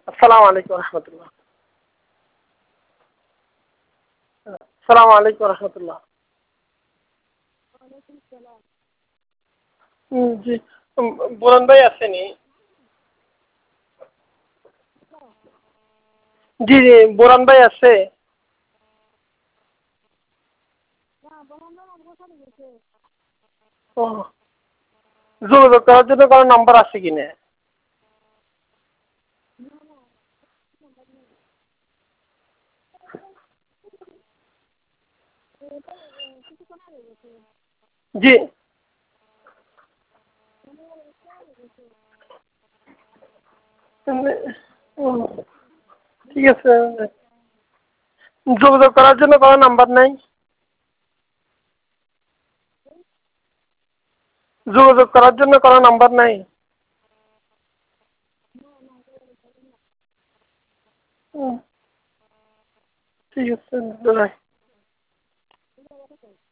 আসসালামু আলাইকুম রহমতুল্লাহ। আসসালামু আলাইকুম রহমতুল্লাহ। জি, বোরন ভাই আসেনি? জি জি, বোরন ভাই আছে? ও, যোগাযোগ করার জন্য কোনো নাম্বার আছে কিনা? জি, উম, ঠিক আছে। যোগাযোগ করার জন্য কোনো নাম্বার নাই? যোগাযোগ করার জন্য কোনো নাম্বার নাই? হুম, ঠিক আছে দাদা।